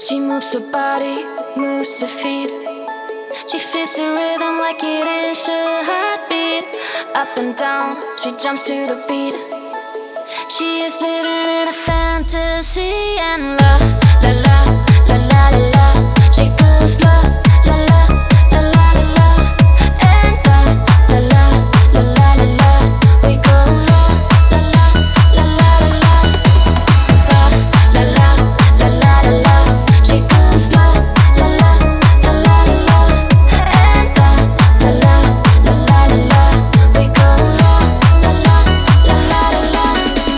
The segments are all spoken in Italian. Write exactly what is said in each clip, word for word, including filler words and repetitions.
She moves her body, moves her feet. She feels the rhythm like it is her heartbeat. Up and down, she jumps to the beat. She is living in a fantasy and la la la la la la la. She goes la la la la la la la and la la la la la la la. We go la la la la la la la la la la la la la. She goes la la la la la la la and la la la la la la la. We go la la la la la la la.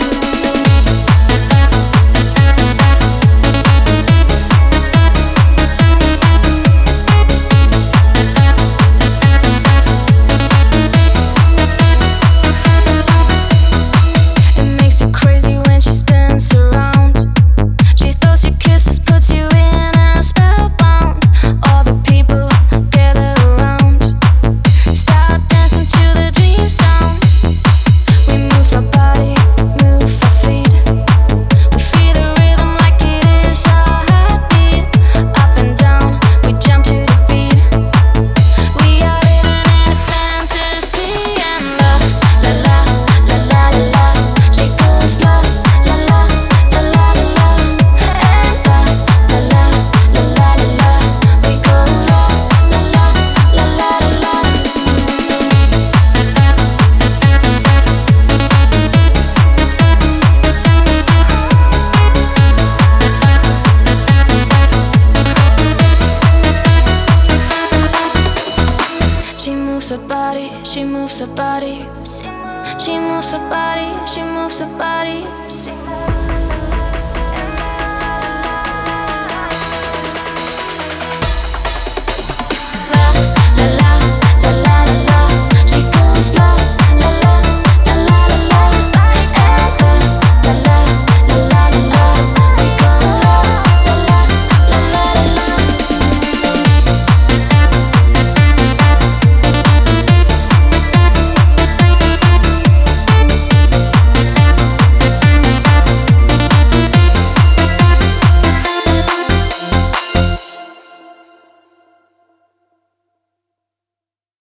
It makes you crazy when she spins around. She throws you kisses, puts you in a spellbound. All the people gather around, start dancing to the dream sound. We move our body, move our feet. We feel the rhythm like it is our heartbeat. Up and down, we jump to the beat. We are living in a fantasy and la la la la la la la. She goes la la la la la la la and la la la la la la la. We go la la la la la la la. She moves her body, she moves her body. She moves her body, she moves her body.